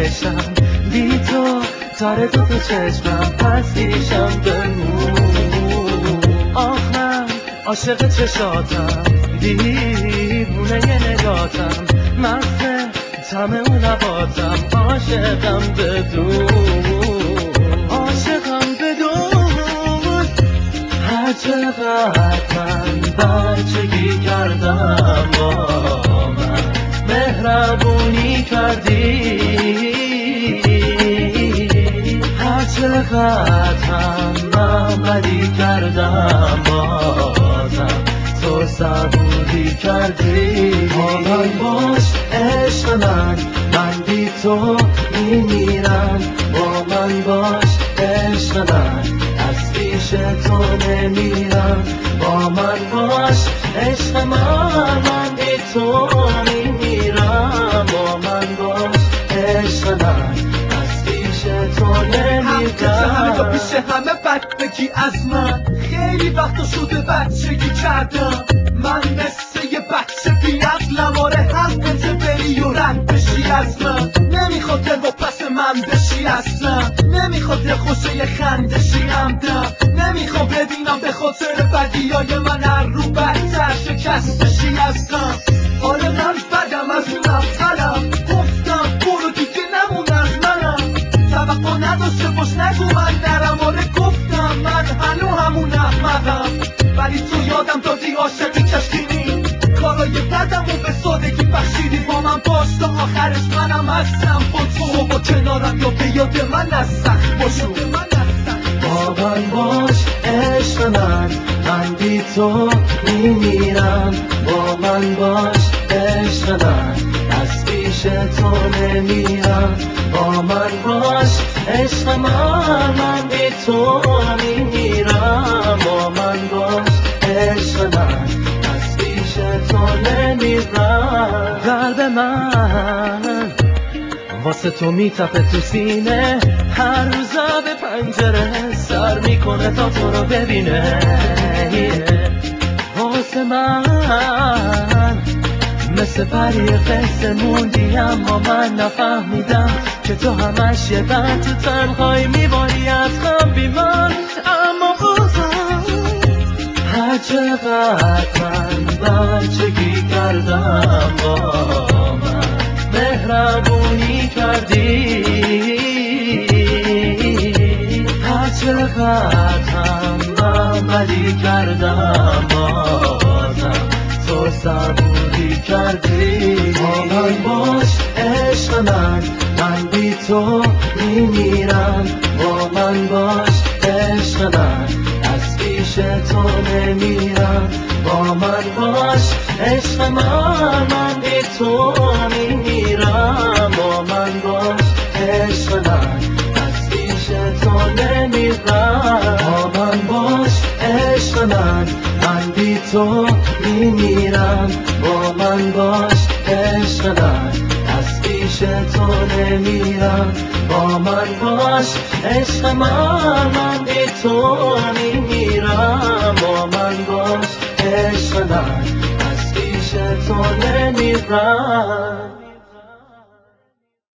بشم بی تو تاره تو چشمم پسیشم بمون. آخ من عاشق چشاتم دیوونه نگاتم مست طعم اون لباتم عاشقم بدون عاشقم بدون. هر چقدر من بچگی کردم با من مهربونی کردی، هر چقدر هم من بدی کردم بازم تو صبوری کردی. با من باش عشق من بی تو میمیرم. با من باش عشق من از پیش تو نمیرم. با من باش عشق من بی تو میمیرم. با من باش عشق من از پیش تو نمیرم. همه پیش همه بد بگی از من، خیلی وقتا شده بچگی کردم. من مثل یه بچه بی عقلم، آره حقت بری و رد بشی از من. نمیخواد دل با پس من بشی اصلا، نمیخواد دل خوشه خندشی همدم. نمیخوام ببینم به خاطر بدیای من هر رو بدتر شکست بشی اصلا. آره من بدم از اون اولم، گفتم برو دیگه نمون از منم. توقع نداشته باش نگو من نرم، آره گفتم من هنو همون احمقم. ولی تو یادم دادی عاشقی کشیدی، کارای بدم و به سادگی بخشیدی. با من باش تا آخرش منم هستم با تو، با کنارم یا به یاد من از سخت باشو. با من باش عشق من بی تو میمیرم. با من باش عشق من از پیش تو نمیرم. با من باش عشق من بی تو میمیرم. با من باش عشق من از پیش تو نمیرم. قلب من واسه تو میتپه تو سینه، هر روزا به پنجره سر میکنه تا تو رو ببینه. واسه من مثل پری قصه موندی، اما من نفهمیدم که تو همش یه بند تو تنهایی میباری از غم بی من. اما بازم هر چقدر من بچگی کردم با من مهربونی کردی، هر چقدر هم من بدی کردم بازم تو صبوری کردی. با من باش عشق من بی تو میمیرم. با من باش عشق من از پیش تو نمیرم. با من باش عشق من بی تو میمیرم. با من باش عشق من از پیش تو نمیرم. با من باش عشق من بی تو میمیرم. با من باش عشق من از پیش تو نمیرم. با من باش عشق من بی تو میمیرم. با من باش عشق من از پیش تو نمیرم.